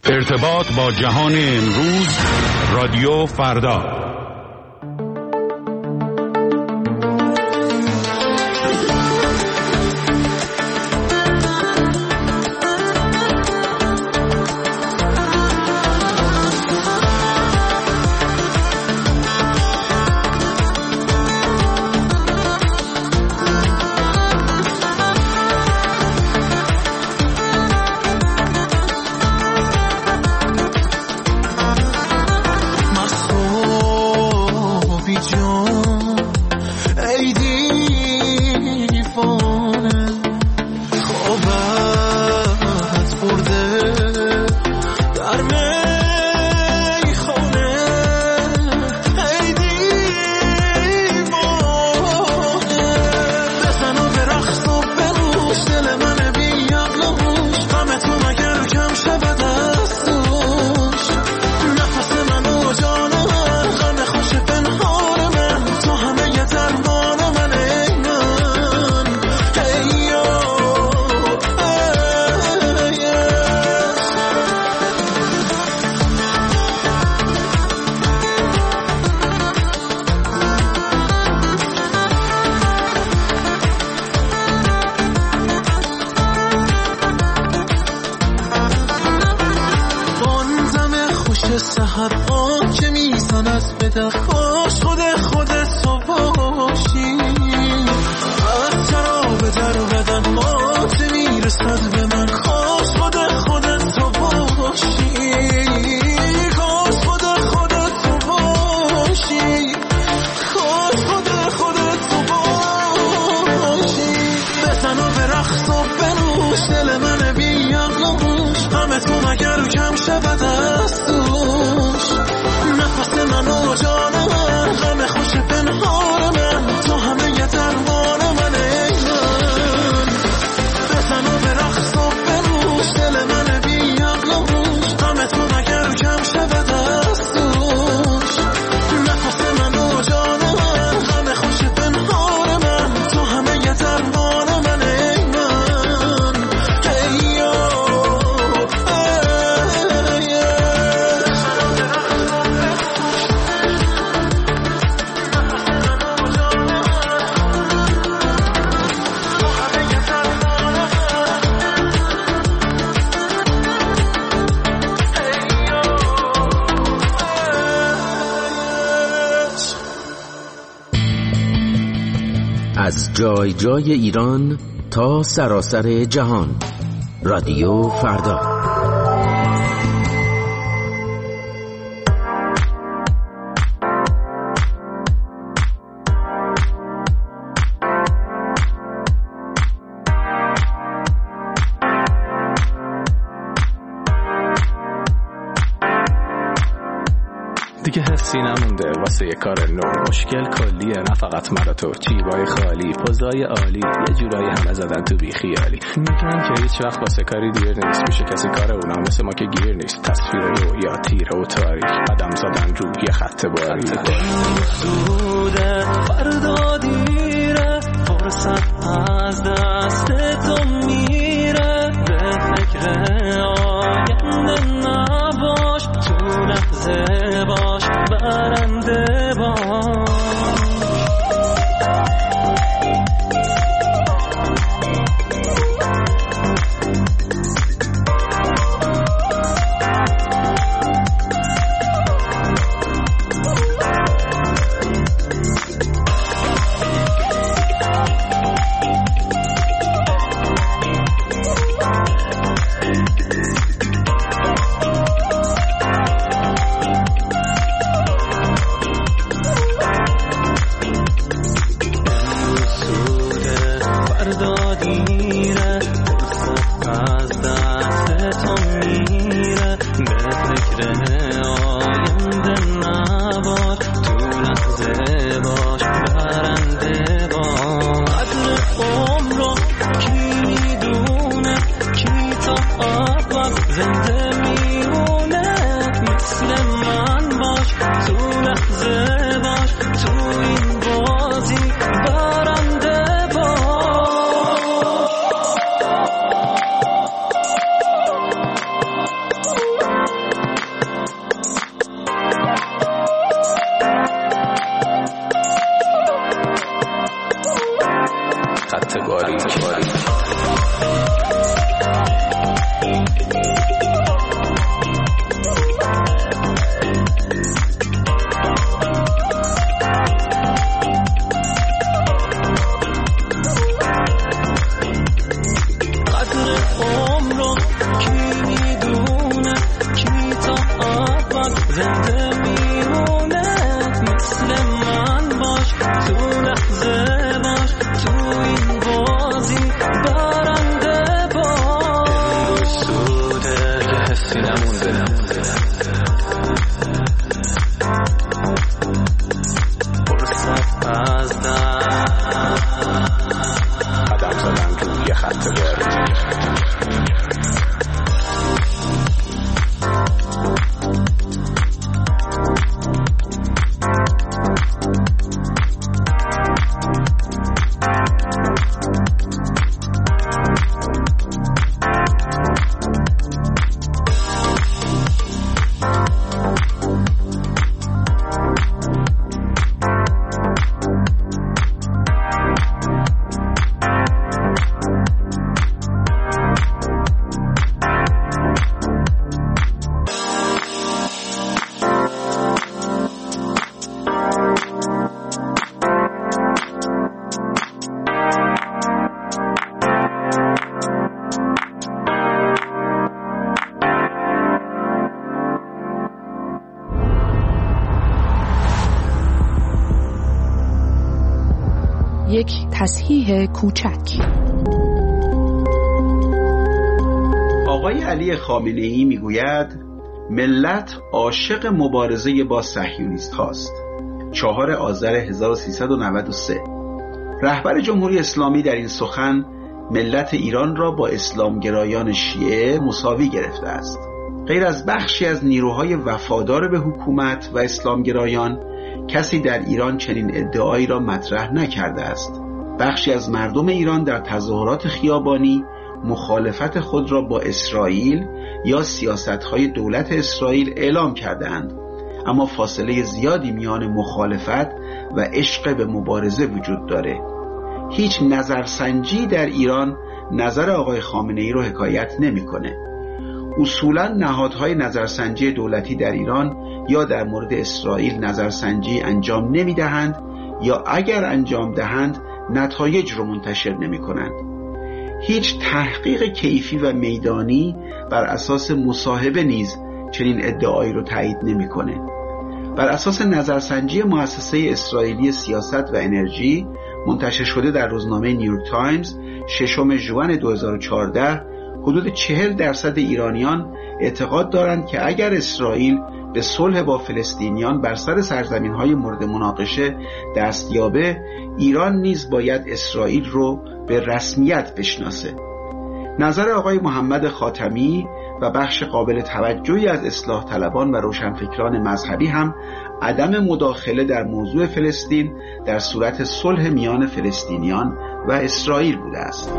ارتباط با جهان امروز، رادیو فردا. از جای جای ایران تا سراسر جهان، رادیو فردا. دیگه حسی نمونده واسه یه کار نو، مشکل کلیه نه فقط مرا تو، چیبای خالی پوزای عالی یه جورایی همه زدن تو بی خیالی، میگن که هیچ وقت واسه کاری دیر نیست، میشه کسی کار اونا مثل ما که گیر نیست، تصویر رویا تیره و تاریک، قدم زدن رو یه خط باریک، سوده فردا دیره، فرصت از دست تو میره، به فکر آینده نباش، تو لحظه باش برنده باش. یک تصحیح کوچک. آقای علی خامنه‌ای میگوید ملت عاشق مبارزه با صهیونیست هاست. 4 آذر 1393. رهبر جمهوری اسلامی در این سخن ملت ایران را با اسلامگرایان شیعه مساوی گرفته است. غیر از بخشی از نیروهای وفادار به حکومت و اسلامگرایان کسی در ایران چنین ادعایی را مطرح نکرده است. بخشی از مردم ایران در تظاهرات خیابانی مخالفت خود را با اسرائیل یا سیاست‌های دولت اسرائیل اعلام کردند، اما فاصله زیادی میان مخالفت و عشق به مبارزه وجود داره. هیچ نظرسنجی در ایران نظر آقای خامنه‌ای رو حکایت نمی‌کنه. اصولاً نهادهای نظرسنجی دولتی در ایران یا در مورد اسرائیل نظرسنجی انجام نمی‌دهند یا اگر انجام دهند نتایج رو منتشر نمی‌کنند. هیچ تحقیق کیفی و میدانی بر اساس مصاحبه نیز چنین ادعایی رو تایید نمی‌کنه. بر اساس نظرسنجی مؤسسه اسرائیلی سیاست و انرژی منتشر شده در روزنامه نیویورک تایمز 6 ژوئن 2014 حدود 40% ایرانیان اعتقاد دارند که اگر اسرائیل به صلح با فلسطینیان بر سر سرزمین‌های مورد مناقشه دست یابه، ایران نیز باید اسرائیل رو به رسمیت بشناسه. نظر آقای محمد خاتمی و بخش قابل توجهی از اصلاح طلبان و روشنفکران مذهبی هم عدم مداخله در موضوع فلسطین در صورت صلح میان فلسطینیان و اسرائیل بوده است.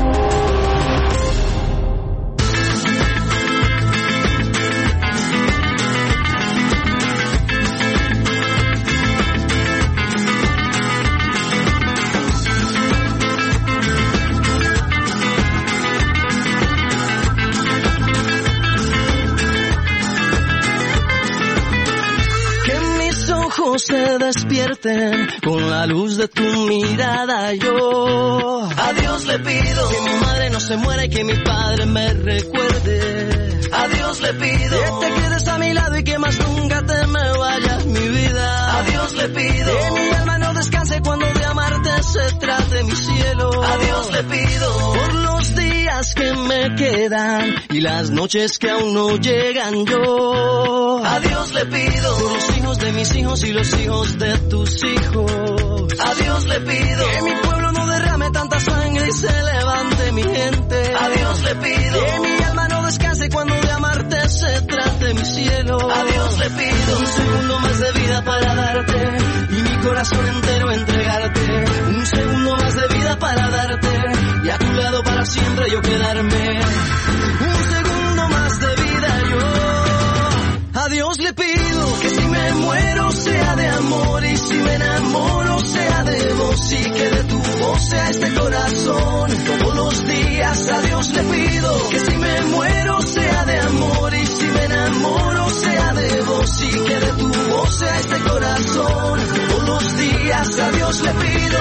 Se despierten con la luz de tu mirada. Yo a Dios le pido que mi madre no se muera y que mi padre me recuerde. A Dios le pido que te quedes a mi lado y que más nunca te me vayas, mi vida. A Dios le pido que mi alma no descanse cuando de amarte se trate, mi cielo. A Dios le pido por los días que me quedan y las noches que aún no llegan. Yo a Dios le pido por los hijos de mis hijos y los hijos de tus hijos. A Dios le pido que mi pueblo no derrame tanta sangre y se levante mi gente. A Dios le pido que mi alma no descanse cuando de amarte se trate, mi cielo. A Dios le pido un segundo más de vida para darte y mi corazón entero entregarte. Un segundo más de vida para darte y a tu lado para siempre yo quedarme. Un segundo más de vida yo. A Dios le pido que si me muero sea de amor y si me enamoro sea de vos y que de tu voz sea este corazón. Todos los días a Dios le pido que si me muero sea de amor y si me enamoro sea de vos y que de tu voz sea este corazón. Todos los días a Dios le pido.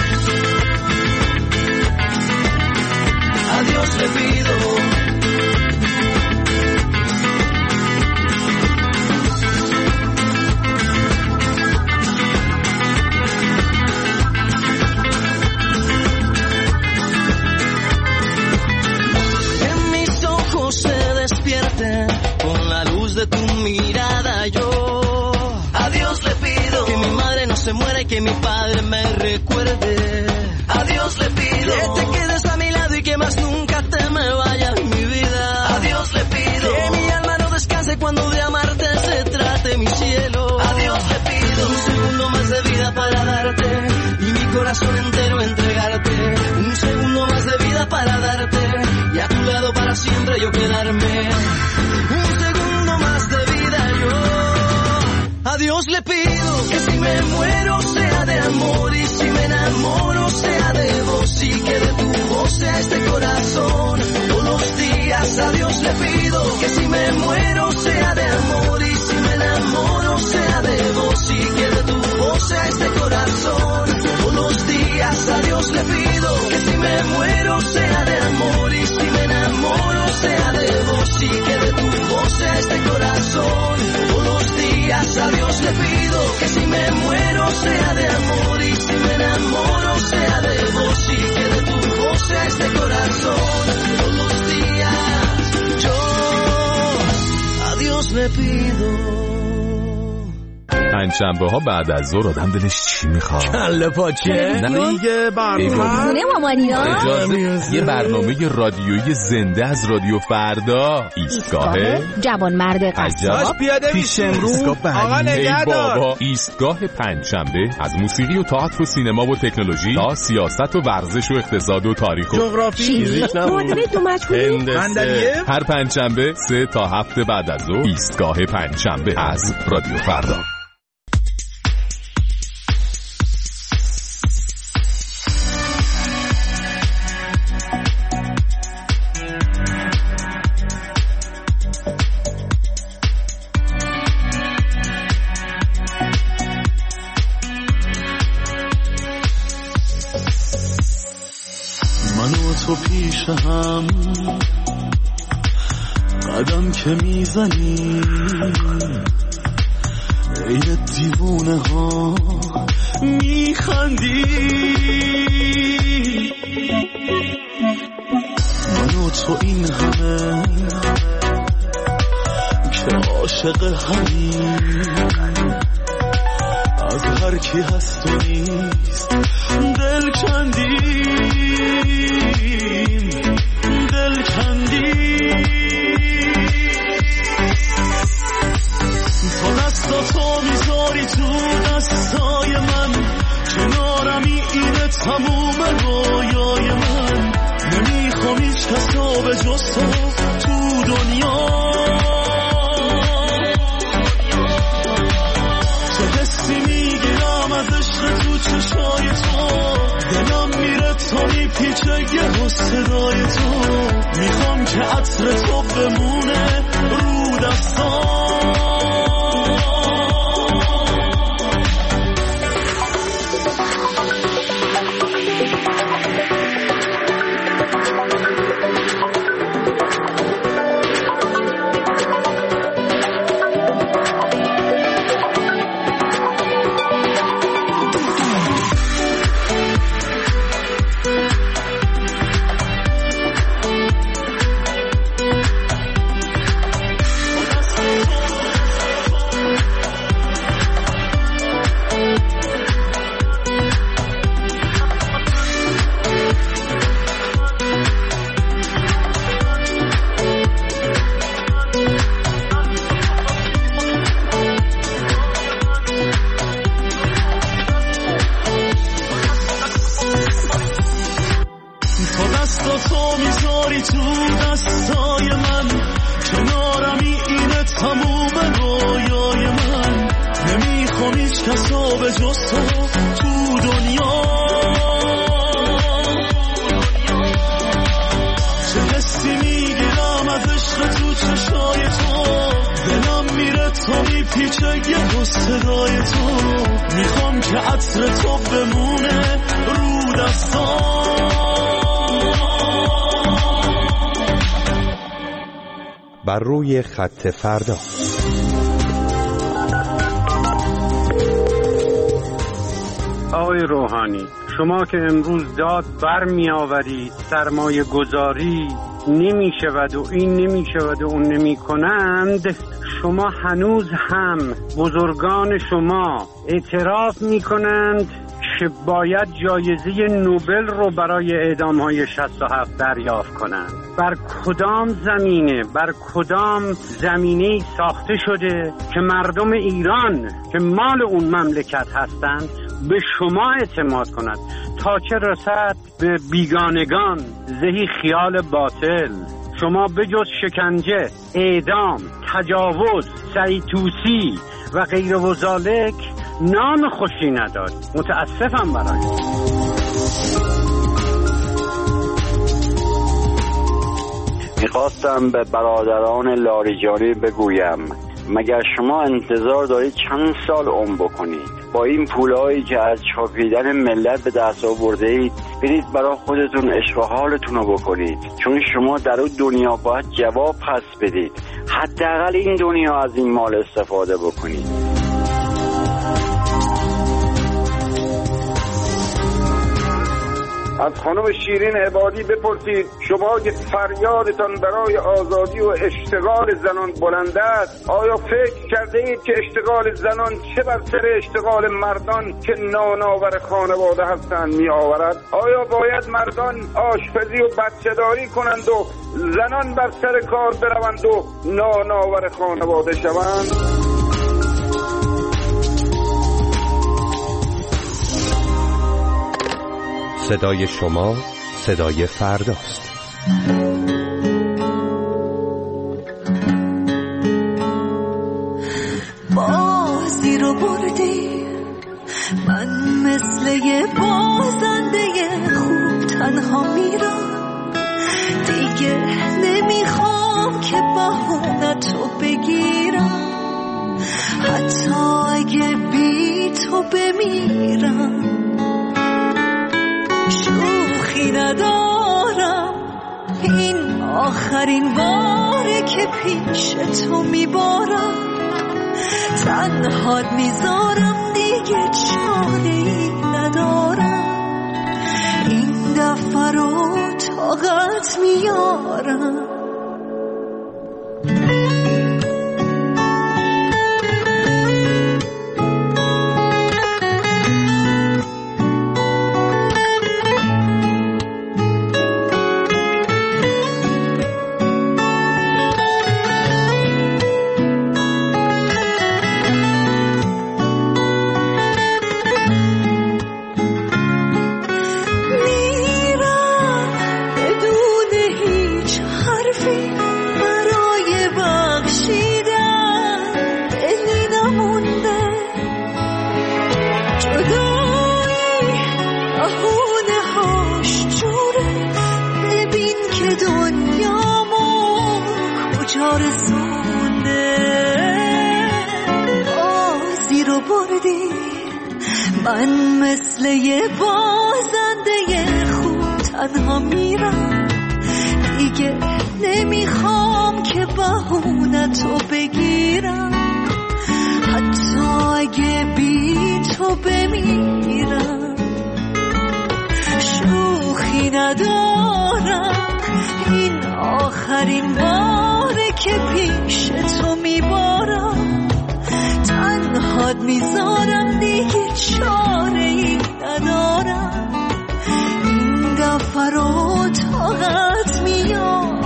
A Dios le pido. Con la luz de tu mirada yo a Dios le pido que mi madre no se muera y que mi padre me recuerde. A Dios le pido que te quedes a mi lado y que más nunca te me vayas, mi vida. A Dios le pido que mi alma no descanse cuando de amarte se trate, mi cielo. A Dios le pido un segundo más de vida para darte y mi corazón entero entregarte. Un segundo más de vida para darte y a tu lado para siempre yo quedarme. Un segundo más de vida yo. A Dios le pido que si me muero sea de amor y si me enamoro sea de vos y que de tu voz sea este corazón. Todos los días a Dios le pido que si me muero sea de amor y si me enamoro sea de vos y que de tu voz sea este corazón. Todos los días a Dios le pido que si me muero sea de amor y si me enamoro sea de vos y que de tu voz sea este corazón. Todos los días a Dios le pido que si me muero sea de amor y si me enamoro sea le pido. پنجشنبه ها بعد از ظهر آدم دلش چی میخواد؟ کله پاچه دیگه برنامه یه برنامه رادیویی زنده از رادیو فردا. ایستگاه جوانمرد قصاب پیش امروز آقا نگهدار. ایستگاه پنجشنبه از موسیقی و تئاتر و سینما و تکنولوژی تا سیاست و ورزش و اقتصاد و تاریخ و جغرافی معادله دو مجهولی هر پنجشنبه 3 تا 7 بعد از ظهر. ایستگاه پنجشنبه از رادیو فردا. تو پیش هم قدم که میزنی ای دیوونه ها میخندی من و تو این همه که عاشق همین از هر کی هست و نیست دل کندی تو میذاری تو دستای من کنارمی اینه تموم رویای من نمیخوام هیچ کسا به جز تو دنیا چه حسی میگیرم از عشق تو چشای تو دلم میره تا میپیچه یه صدای تو میخوام که عطر تو بمونه رو دستام بر روی خط فردا. آقای روحانی، شما که امروز داد بر می آورید سرمایه گذاری نمی شود و این نمی شود و اون نمی کنند، شما هنوز هم بزرگان شما اعتراف می کنند که باید جایزه نوبل رو برای اعدام‌های 67 دریافت کنند. بر کدام زمینه ساخته شده که مردم ایران که مال اون مملکت هستند به شما اعتماد کنند؟ تا چه رسد به بیگانگان زهی خیال باطل. شما بجز شکنجه، اعدام، تجاوز، سعید طوسی و غیر و ذالک نام خوشی ندارید. متاسفم برای میخواستم به برادران لاریجانی بگویم مگر شما انتظار دارید چند سال عمر بکنید؟ با این پولایی که از چاپیدن ملت به دست آورده اید برید برای خودتون عشق و حالتون رو بکنید، چون شما در اون دنیا باید جواب پس بدید. حداقل این دنیا از این مال استفاده بکنید. از خانم شیرین عبادی بپرسید شما که فریادتان برای آزادی و اشتغال زنان بلند است، آیا فکر کرده اید که اشتغال زنان چه بر سر اشتغال مردان که نانآور خانواده هستند می آورد؟ آیا باید مردان آشپزی و بچه‌داری کنند و زنان بر سر کار بروند و نانآور خانواده شوند؟ صدای شما صدای فرداست. بازی رو بردی، من مثل یه بازنده خوب تنها میرم، دیگه نمیخوام که بهونتو بگیرم، حتی اگه بی تو بمیرم. شوخی ندارم، این آخرین باره که پیش تو میبارم، تنهات میذارم دیگه چاره‌ای ندارم، این دفعه رو طاقت میارم. من مثل یه بازنده خوب تنها میرم، دیگه نمیخوام که بهونتو بگیرم، حتی اگه بی تو بمیرم. شوخی ندارم، این آخرین باره که پیش تو میبارم، تنهات میذارم دیگه چاره‌ای ندارم، این دفعه رو طاقت میارم.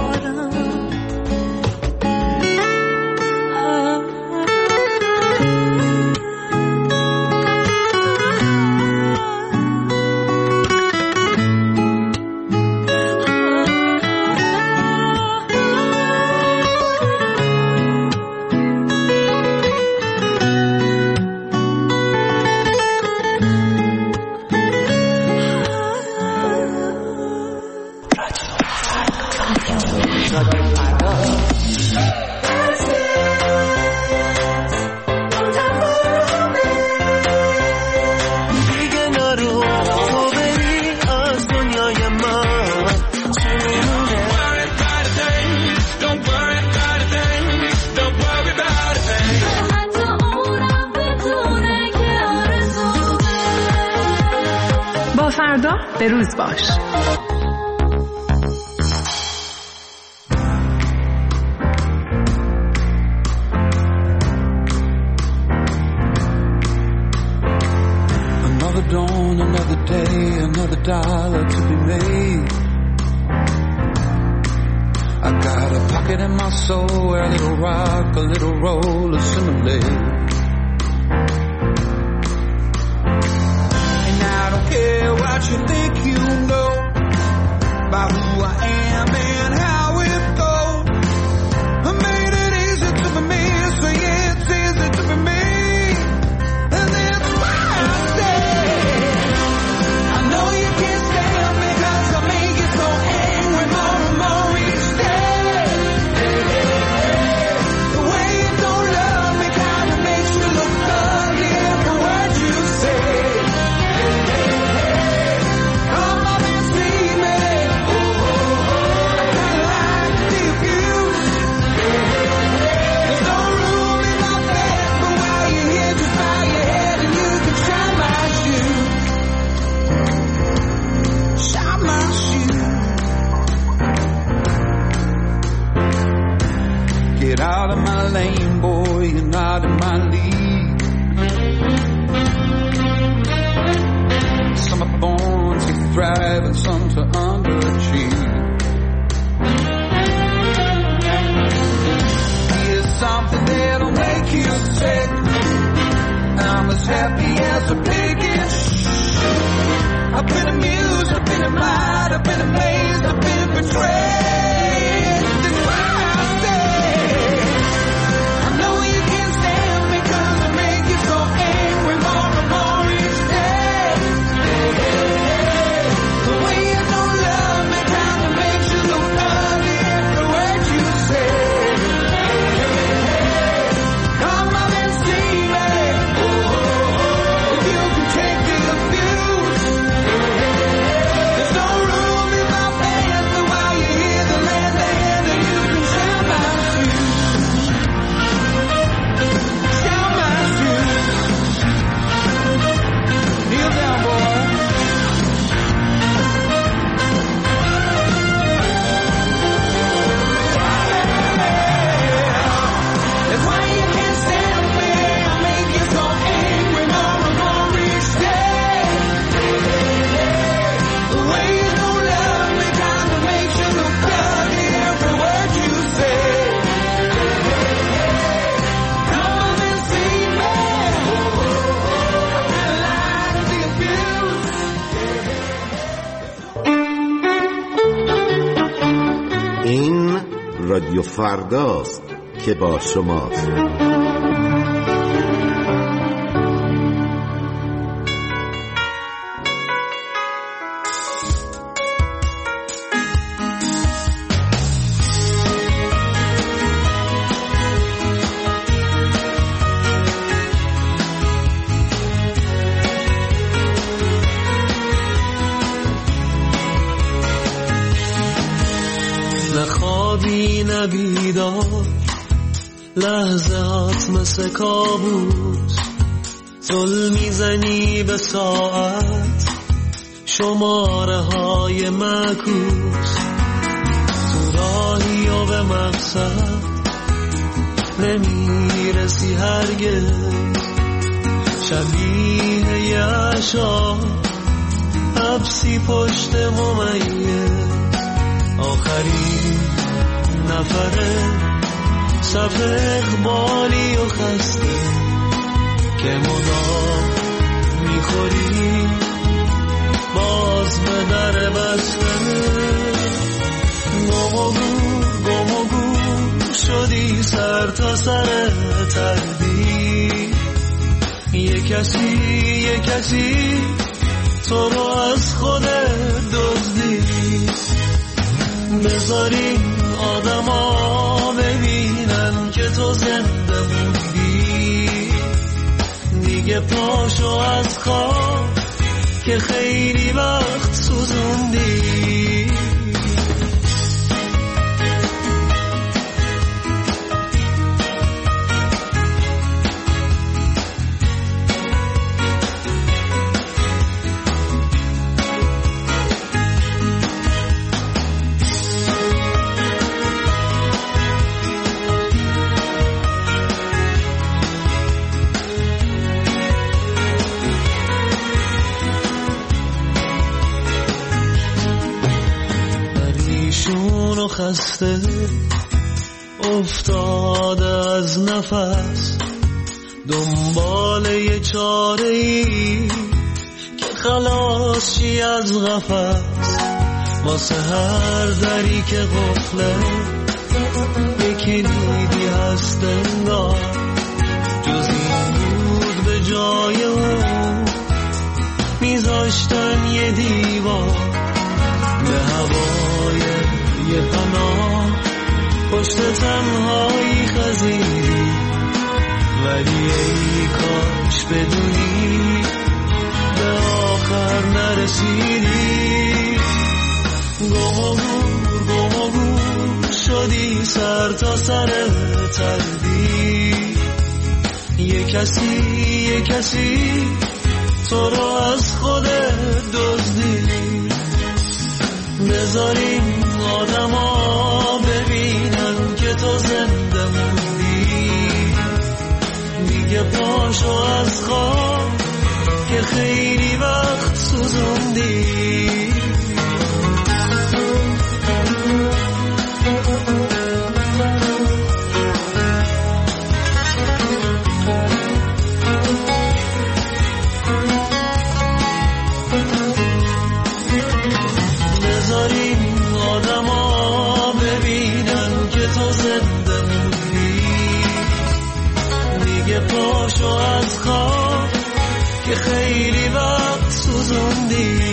فردا به روز باش. Another dawn, another day, another dollar to be made. I got a pocket in my soul where a little rock, a little roll assimilate. Care what you think you know about who I am and how it goes. I made it easy to be me, so yeah, it's easy to be me. And that's why I say I know you can't stand me, 'cause I make you so angry more and more each day. The way you don't love me kinda makes you look ugly every word you say. Come on and see me. Oh, oh, oh. out of my lane, boy, you're not in my league. Some are born to thrive and some to underachieve. Here's something that'll make you sick. I'm as happy as a pig in shit. I've been amused, I've been admired, I've been amazed, I've been betrayed. That's why I say I know you can't stand me 'cause I make you so angry more and more each day. The way you don't love me kind of makes you look ugly every word you say. Come on and see me. If you can take the abuse, there's no room in my pants, but while you're here, the land and you can share my shoes. Share my shoes. Kneel down, boy. That's why you can't stand me. I make you so angry more and more each day. The way you don't love me kind of makes you look ugly every word you say. Come and see me. I like the abuse. این رادیو فرداست که با شماست. نه خوابی نه بیدار، لحظات مثل کابوس، زل میزنی به ساعت، شماره های معکوس، تو راهی و به مقصد نمیرسی هرگز، شبیه یه عشا حبسی پشت ممیز، آخرین نفره صف اقبالی و خسته که مدام میخوری باز به در بسته، گم و گور شدی سر تا سر تردید، یه کسی تو رو از خودت دزدید. بذاری آدما ببینن که تو زنده موندی، دیگه پاشو از خواب که خیلی وقت سوزوندی. خسته افتاده از نفس، دنبال یه چاره‌ای که خلاص شی از قفس، واسه هر دری که قفله یکی دیدی هست انگار، جز این بود به جای اون میذاشتن یه دیوار، به هوای یه پناه پشت تنهایی خزیدی، ولی ای کاش بدونی به آخر نرسیدی. گم و گور شدی سر تا سر تردید، یه کسی تو رو از خودت دزدید. بذاریم آدما ببینن که تو زنده موندی، پاشو از خواب که خیلی وقت سوزوندی. بذاریم آدم ها ببینن که تو زنده موندی. دیگه پاشو از خواب که خیلی وقت سوزوندی.